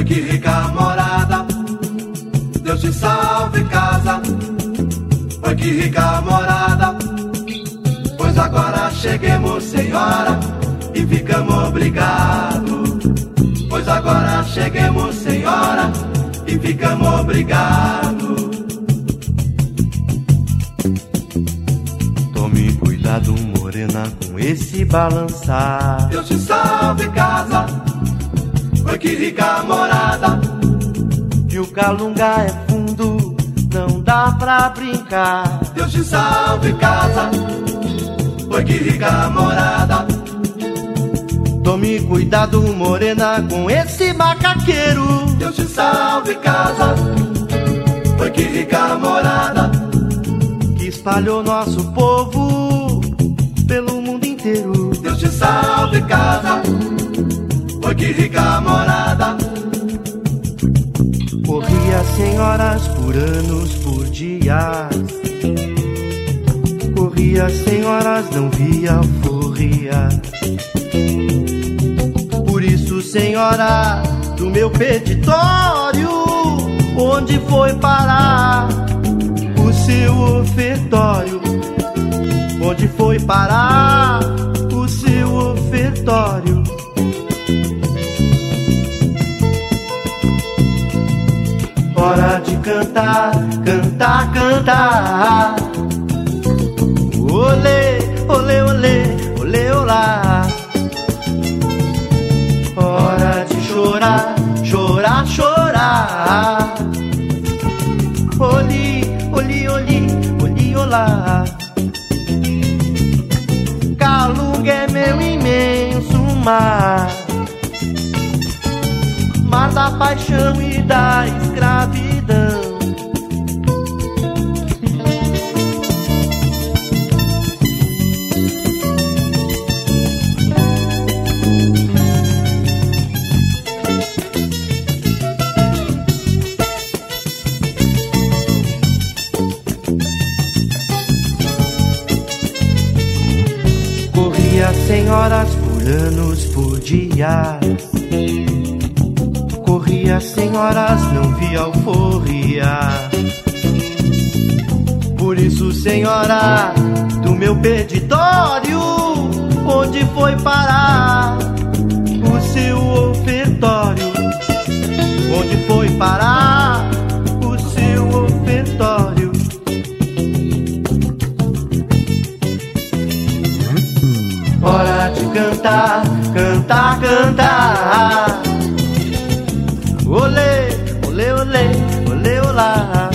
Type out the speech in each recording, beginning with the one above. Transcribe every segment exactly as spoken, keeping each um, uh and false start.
Oi, que rica morada, Deus te salve casa. Oi, que rica morada, pois agora cheguemos, senhora, e ficamos obrigados. Pois agora cheguemos, senhora, e ficamos obrigados. Tome cuidado, morena, com esse balançar. Deus te salve casa, oi, que rica morada. Que o Calunga é fundo, não dá pra brincar. Deus te salve casa, oi, que rica morada. Tome cuidado, morena, com esse macaqueiro. Deus te salve casa, oi, que rica morada. Que espalhou nosso povo pelo mundo inteiro. Deus te salve casa, oi, que rica morada. Corria senhoras por anos, por dias. Corria senhoras, não via alforria. Por isso, senhora, do meu peditório, onde foi parar o seu ofertório? Onde foi parar o seu ofertório? Hora de cantar, cantar, cantar. Olê, olê, olê, olê, olá. Hora de chorar, chorar, chorar. Oli, oli, oli, oli, olá. Calunga é meu imenso mar, mar da paixão e da escravidão. Corria senhoras por anos, por dias. Corria senhoras, não via alforria. Por isso, senhora, do meu peditório, onde foi parar o seu ofertório? Onde foi parar o seu ofertório? Hora de cantar, cantar, cantar. Olê, olê, olê, olê, olá.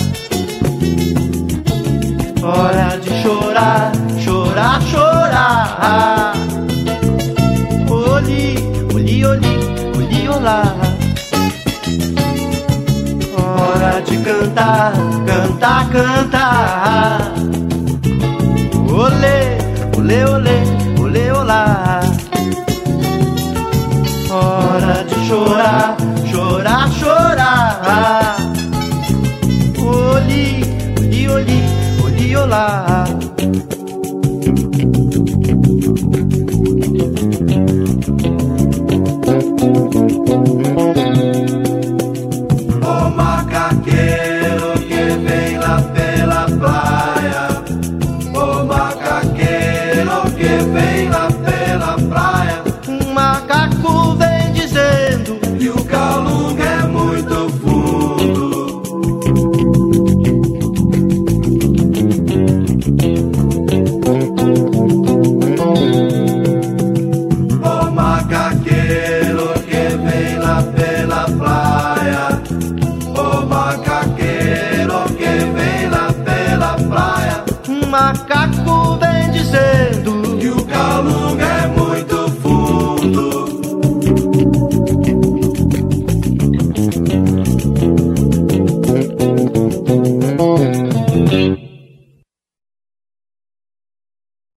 Hora de chorar, chorar, chorar. Oli, oli, oli, oli, olá. Hora de cantar, cantar, cantar. Olê, olê, olê, olê, olá. Hora de chorar,